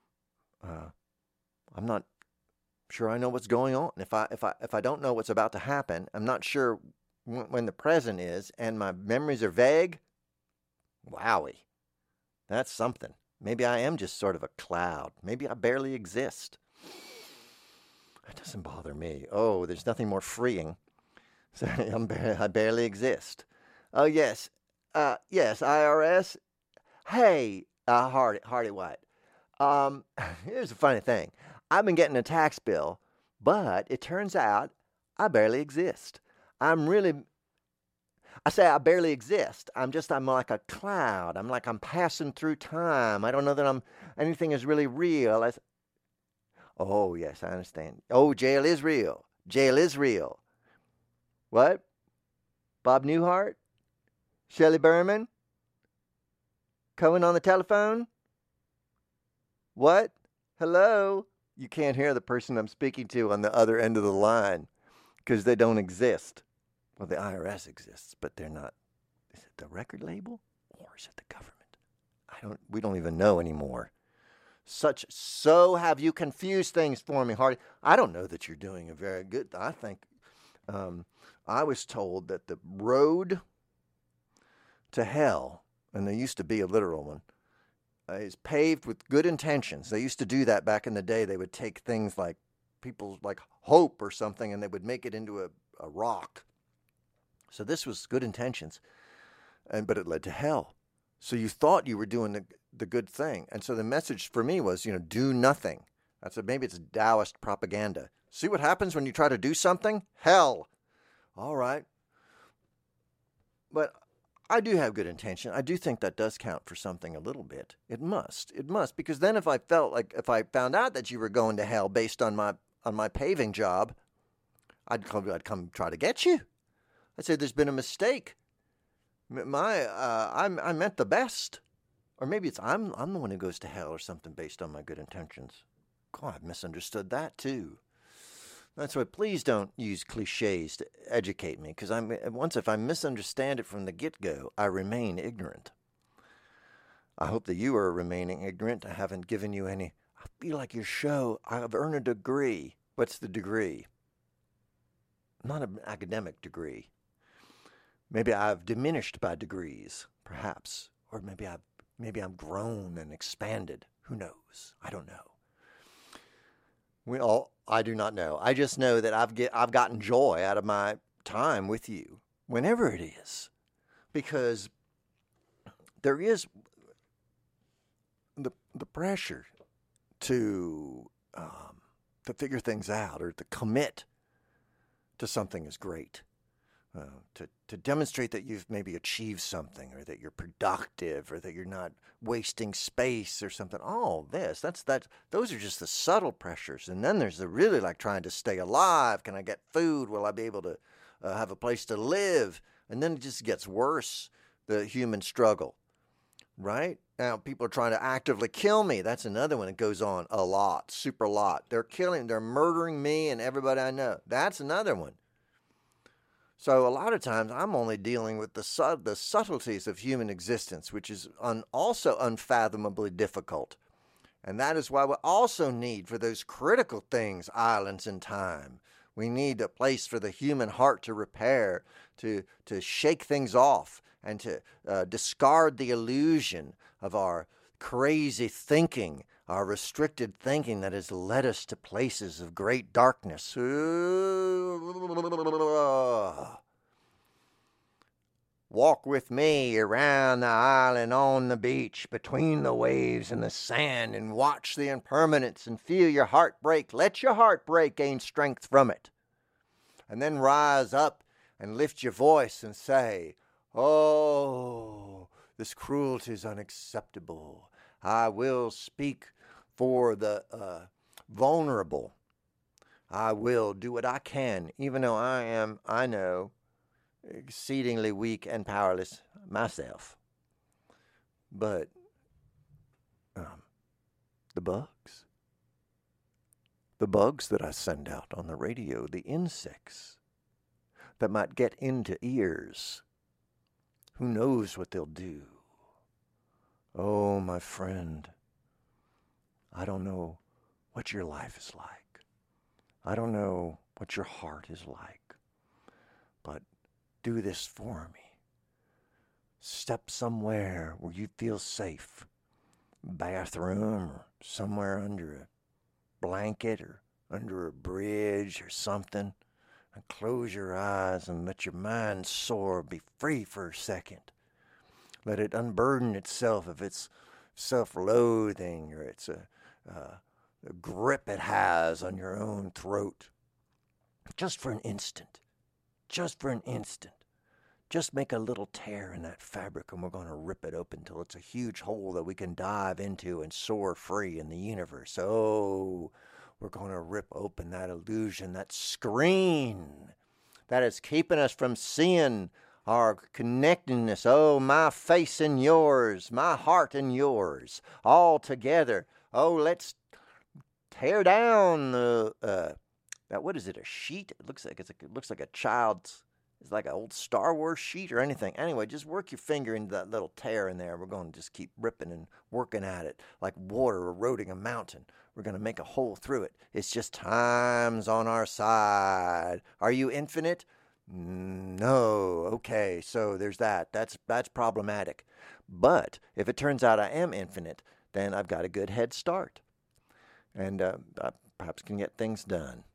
I'm not sure I know what's going on. If I don't know what's about to happen, I'm not sure when the present is, and my memories are vague. Wowie. That's something. Maybe I am just sort of a cloud. Maybe I barely exist. That doesn't bother me. Oh, there's nothing more freeing. I barely exist. Oh, yes. Yes, IRS. Hey, Hardy White. Here's a funny thing. I've been getting a tax bill, but it turns out I barely exist. I say I barely exist. I'm like a cloud. I'm passing through time. I don't know that anything is really real. Oh, yes, I understand. Oh, jail is real. Jail is real. What? Bob Newhart? Shelley Berman? Cohen on the telephone? What? Hello? You can't hear the person I'm speaking to on the other end of the line because they don't exist. Well, the IRS exists, but they're not. Is it the record label or is it the government? We don't even know anymore. So have you confused things for me, Hardy. I don't know that you're doing a very good. I think I was told that the road to hell, and there used to be a literal one, is paved with good intentions. They used to do that back in the day. They would take things like people's like hope or something, and they would make it into a rock. So this was good intentions, but it led to hell. So you thought you were doing the good thing. And so the message for me was, do nothing. Maybe it's Taoist propaganda. See what happens when you try to do something? Hell. All right. But I do have good intention. I do think that does count for something a little bit. It must, because then if I found out that you were going to hell based on my paving job, I'd come try to get you. I'd say there's been a mistake. I meant the best, or maybe it's I'm the one who goes to hell or something based on my good intentions. God, I've misunderstood that too. That's why please don't use cliches to educate me, because if I misunderstand it from the get-go, I remain ignorant. I hope that you are remaining ignorant. I haven't given you any. I feel like your show, I've earned a degree. What's the degree? Not an academic degree. Maybe I've diminished by degrees, perhaps, or maybe I'm grown and expanded. Who knows? I don't know. I do not know. I just know that I've gotten joy out of my time with you, whenever it is, because there is the pressure to figure things out or to commit to something is great. To demonstrate that you've maybe achieved something, or that you're productive, or that you're not wasting space or something. All this, those are just the subtle pressures. And then there's the really like trying to stay alive. Can I get food? Will I be able to have a place to live? And then it just gets worse, the human struggle, right? Now people are trying to actively kill me. That's another one that goes on a lot, super lot. They're murdering me and everybody I know. That's another one. So a lot of times I'm only dealing with the subtleties of human existence, which is also unfathomably difficult. And that is why we also need, for those critical things, islands in time. We need a place for the human heart to repair, to shake things off, and to discard the illusion of our crazy thinking, our restricted thinking that has led us to places of great darkness. Walk with me around the island on the beach, between the waves and the sand, and watch the impermanence and feel your heart break. Let your heart break, gain strength from it. And then rise up and lift your voice and say, oh, this cruelty is unacceptable. I will speak for the vulnerable. I will do what I can, even though I know, exceedingly weak and powerless myself. But the bugs that I send out on the radio, the insects that might get into ears, who knows what they'll do? Oh, my friend, I don't know what your life is like. I don't know what your heart is like. But do this for me. Step somewhere where you feel safe. Bathroom, or somewhere under a blanket or under a bridge or something. And close your eyes and let your mind soar. Be free for a second. Let it unburden itself of its self-loathing or its the grip it has on your own throat. Just for an instant. Just for an instant. Just make a little tear in that fabric and we're going to rip it open till it's a huge hole that we can dive into and soar free in the universe. Oh, we're going to rip open that illusion, that screen that is keeping us from seeing our connectedness. Oh, my face and yours, my heart and yours, all together. Oh, let's tear down the what is it? A sheet? It looks like a child's. It's like an old Star Wars sheet or anything. Anyway, just work your finger into that little tear in there. We're going to just keep ripping and working at it like water eroding a mountain. We're going to make a hole through it. It's just time's on our side. Are you infinite? No. Okay, so there's that. That's problematic. But if it turns out I am infinite, then I've got a good head start. And I perhaps can get things done.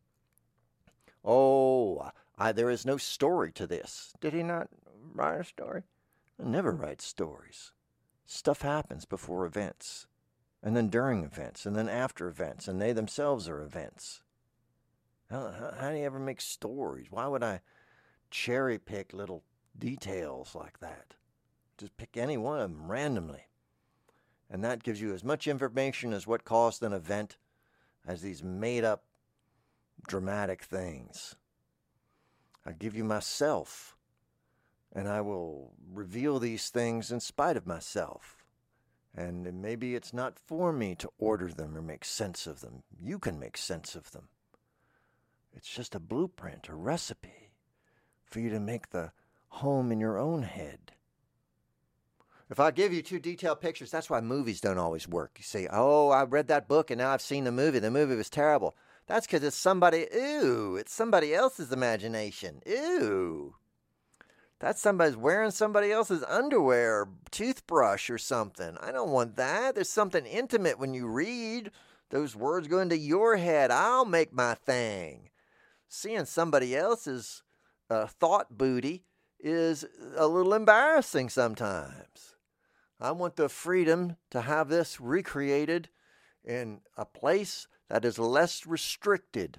Oh, there is no story to this. Did he not write a story? I never write stories. Stuff happens before events, and then during events, and then after events, and they themselves are events. How do you ever make stories? Why would I cherry pick little details like that? Just pick any one of them randomly. And that gives you as much information as what caused an event as these made-up dramatic things. I give you myself, and I will reveal these things in spite of myself. And maybe it's not for me to order them or make sense of them. You can make sense of them. It's just a blueprint, a recipe for you to make the home in your own head. If I give you too detailed pictures, that's why movies don't always work. You say, oh, I read that book and now I've seen the movie. The movie was terrible. That's because it's somebody else's imagination. Ew. That's somebody's wearing somebody else's underwear or toothbrush or something. I don't want that. There's something intimate when you read. Those words go into your head. I'll make my thing. Seeing somebody else's thought booty is a little embarrassing sometimes. I want the freedom to have this recreated in a place that is less restricted.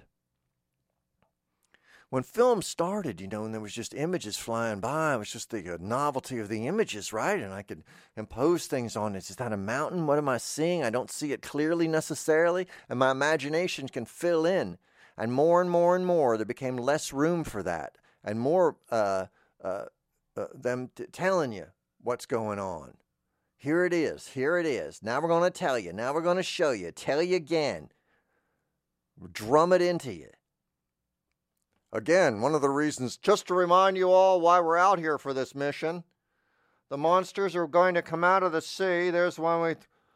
When film started, and there was just images flying by, it was just the novelty of the images, right? And I could impose things on it. Is that a mountain? What am I seeing? I don't see it clearly necessarily, and my imagination can fill in. And more, there became less room for that, and more them telling you what's going on. Here it is. Now we're going to tell you. Now we're going to show you. Tell you again. Drum it into you. Again, one of the reasons, just to remind you all why we're out here for this mission. The monsters are going to come out of the sea. There's one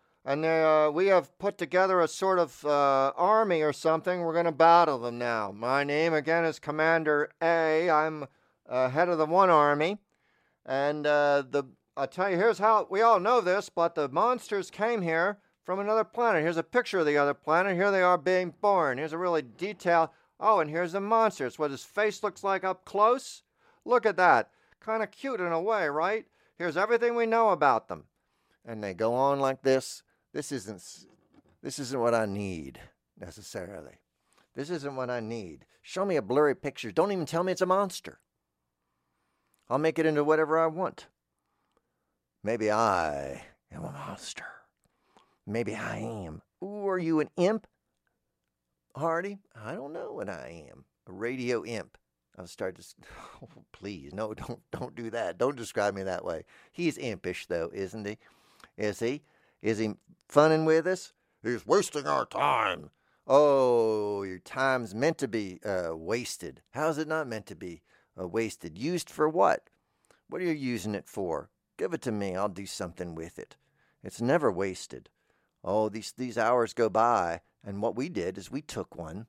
we have put together a sort of army or something. We're going to battle them now. My name again is Commander A. I'm head of the one army. And I'll tell you, here's how, we all know this, but the monsters came here from another planet. Here's a picture of the other planet. Here they are being born. Here's a really detailed, and here's the monster. It's what his face looks like up close. Look at that. Kind of cute in a way, right? Here's everything we know about them. And they go on like this. This isn't what I need, necessarily. This isn't what I need. Show me a blurry picture. Don't even tell me it's a monster. I'll make it into whatever I want. Maybe I am a monster. Maybe I am. Ooh, are you an imp, Hardy? I don't know what I am. A radio imp. I'll start to... Oh, please, no, don't do that. Don't describe me that way. He's impish, though, isn't he? Is he? Is he funning with us? He's wasting our time. Oh, your time's meant to be wasted. How's it not meant to be wasted? Used for what? What are you using it for? Give it to me. I'll do something with it. It's never wasted. Oh, these hours go by, and what we did is we took one.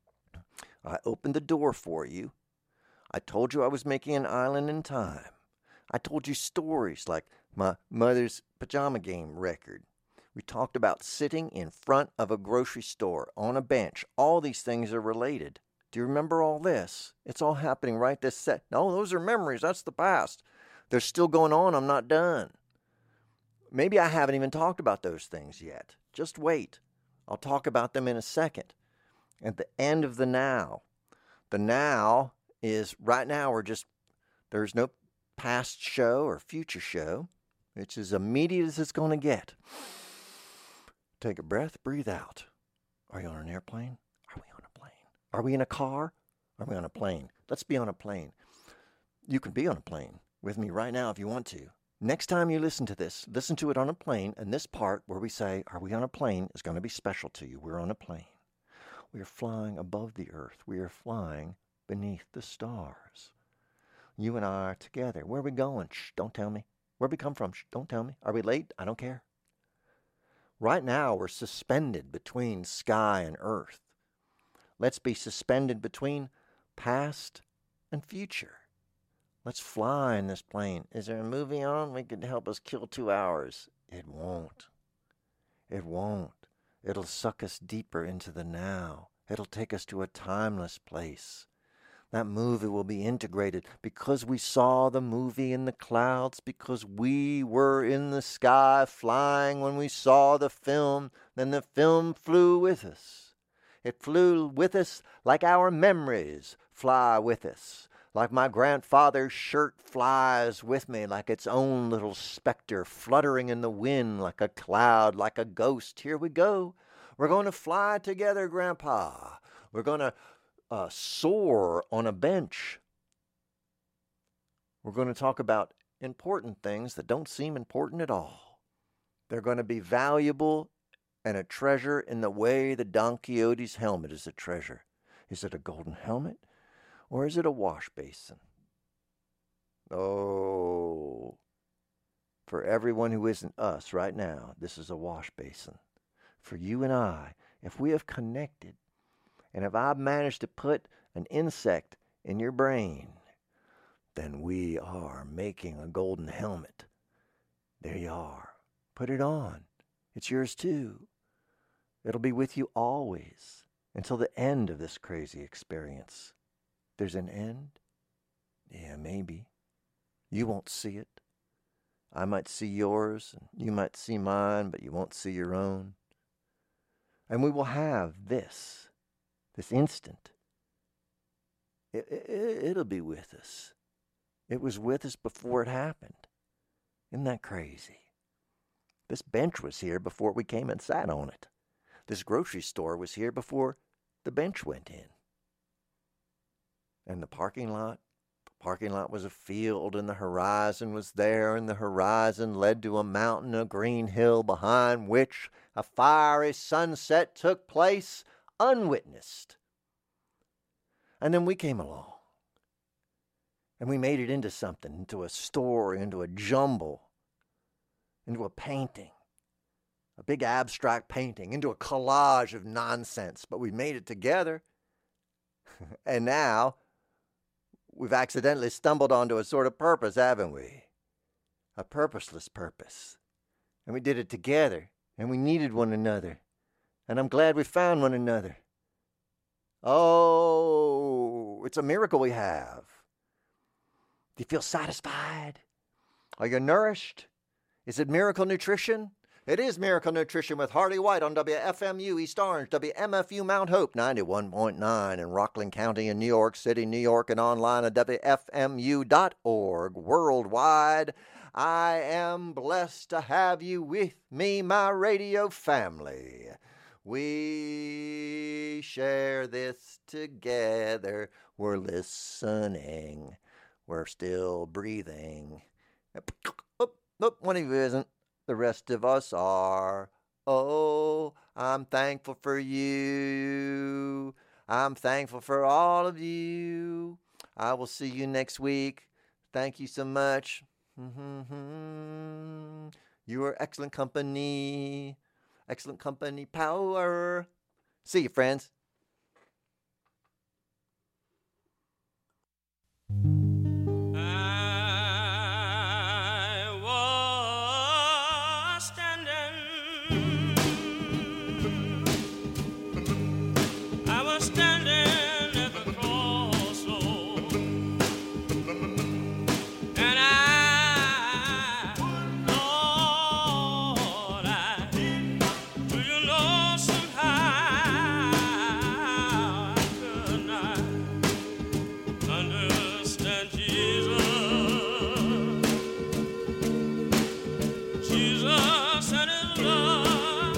I opened the door for you. I told you I was making an island in time. I told you stories like my mother's pajama game record. We talked about sitting in front of a grocery store on a bench. All these things are related. Do you remember all this? It's all happening right this second. No, those are memories. That's the past. They're still going on. I'm not done. Maybe I haven't even talked about those things yet. Just wait. I'll talk about them in a second. At the end of the now. The now is right now there's no past show or future show. It's as immediate as it's going to get. Take a breath, breathe out. Are you on an airplane? Are we on a plane? Are we in a car? Are we on a plane? Let's be on a plane. You can be on a plane with me right now if you want to. Next time you listen to this, listen to it on a plane, and this part where we say, are we on a plane, is going to be special to you. We're on a plane. We are flying above the earth. We are flying beneath the stars. You and I are together. Where are we going? Shh, don't tell me. Where we come from? Shh, don't tell me. Are we late? I don't care. Right now, we're suspended between sky and earth. Let's be suspended between past and future. Let's fly in this plane. Is there a movie on? We could help us kill 2 hours. It won't. It won't. It'll suck us deeper into the now. It'll take us to a timeless place. That movie will be integrated because we saw the movie in the clouds, because we were in the sky flying when we saw the film. Then the film flew with us. It flew with us like our memories fly with us. Like my grandfather's shirt flies with me like its own little specter, fluttering in the wind like a cloud, like a ghost. Here we go. We're going to fly together, Grandpa. We're going to soar on a bench. We're going to talk about important things that don't seem important at all. They're going to be valuable and a treasure in the way the Don Quixote's helmet is a treasure. Is it a golden helmet? Or is it a wash basin? Oh, for everyone who isn't us right now, this is a wash basin. For you and I, if we have connected, and if I've managed to put an insect in your brain, then we are making a golden helmet. There you are. Put it on. It's yours too. It'll be with you always until the end of this crazy experience. There's an end? Yeah, maybe. You won't see it. I might see yours, and you might see mine, but you won't see your own. And we will have this instant. It'll be with us. It was with us before it happened. Isn't that crazy? This bench was here before we came and sat on it. This grocery store was here before the bench went in. And the parking lot was a field, and the horizon was there, and the horizon led to a mountain, a green hill, behind which a fiery sunset took place unwitnessed. And then we came along, and we made it into something, into a story, into a jumble, into a painting, a big abstract painting, into a collage of nonsense, but we made it together. And now we've accidentally stumbled onto a sort of purpose, haven't we? A purposeless purpose. And we did it together, and we needed one another. And I'm glad we found one another. Oh, it's a miracle we have. Do you feel satisfied? Are you nourished? Is it miracle nutrition? It is Miracle Nutrition with Hardy White on WFMU East Orange, WMFU Mount Hope 91.9 in Rockland County in New York City, New York, and online at WFMU.org. Worldwide, I am blessed to have you with me, my radio family. We share this together. We're listening. We're still breathing. One of you isn't. The rest of us are. Oh, I'm thankful for you. I'm thankful for all of you. I will see you next week. Thank you so much. You are excellent company. Excellent company power. See you, friends. Jesus and his love.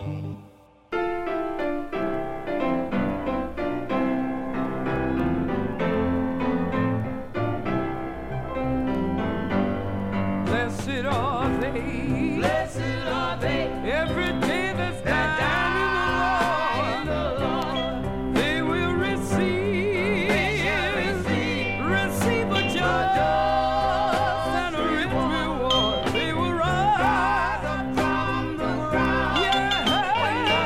Blessed are they, every day that's down in the Lord, they will receive a just and a rich reward. They will rise up from the ground, yeah,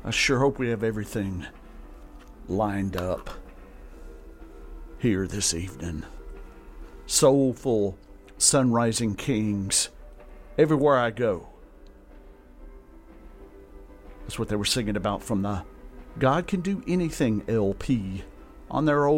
I sure hope we have everything lined up here this evening. Soulful, sun-rising kings everywhere I go. That's what they were singing about from the God Can Do Anything LP on their old